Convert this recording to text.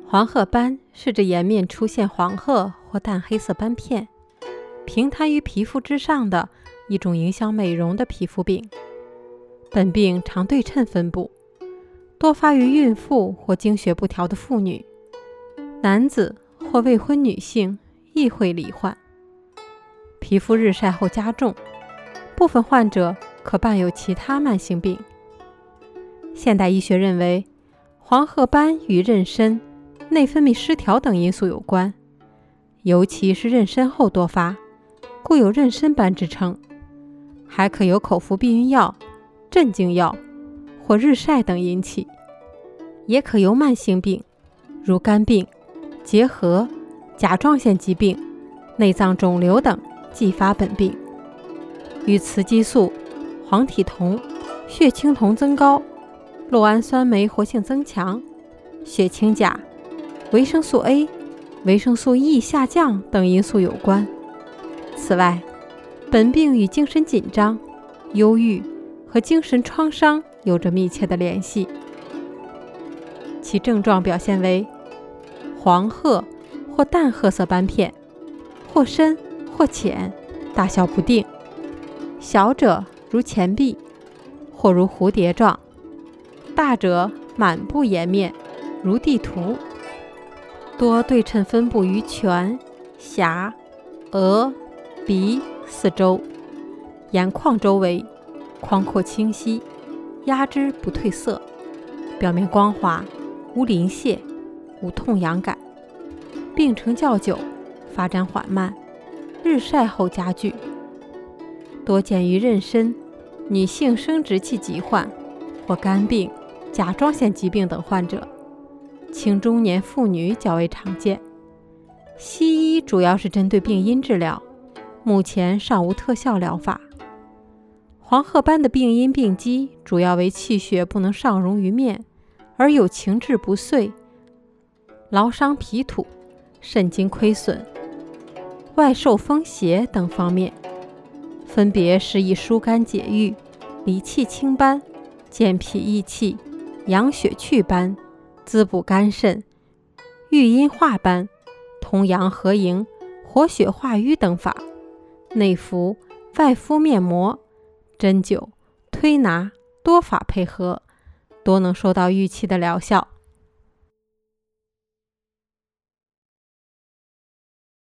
黄褐斑是指颜面出现黄褐或淡黑色斑片，平摊于皮肤之上的一种影响美容的皮肤病。本病常对称分布，多发于孕妇或经血不调的妇女，男子或未婚女性亦会罹患。皮肤日晒后加重，部分患者可伴有其他慢性病。现代医学认为，黄褐斑与妊娠、内分泌失调等因素有关，尤其是妊娠后多发，故有妊娠斑之称。还可由口服避孕药、镇静药或日晒等引起，也可由慢性病如肝病、结核、甲状腺疾病、内脏肿瘤等继发本病。与雌激素、黄体酮、血清酮增高、酪氨酸酶活性增强、血清钾、维生素 A、维生素 E 下降等因素有关。此外，本病与精神紧张、忧郁和精神创伤有着密切的联系。其症状表现为黄褐或淡褐色斑片，或深或浅，大小不定，小者如钱币或如蝴蝶状，大者满布颜面如地图，多对称分布于颧、颊、额、鼻四周，眼眶周围宽阔清晰，压之不褪色，表面光滑，无鳞屑，无痛痒感。病程较久，发展缓慢，日晒后加剧，多见于妊娠、女性生殖器疾患或肝病、甲状腺疾病等患者，青中年妇女较为常见。西医主要是针对病因治疗，目前尚无特效疗法。黄褐斑的病因病机主要为气血不能上溶于面，而有情志不遂、劳伤脾土、肾精亏损、外受风邪等方面，分别是以疏肝解郁、理气清斑、健脾益气、养血祛斑、滋补肝肾、育阴化斑、通阳和营、活血化瘀等法，内服、外敷面膜、针灸、推拿多法配合，多能收到预期的疗效。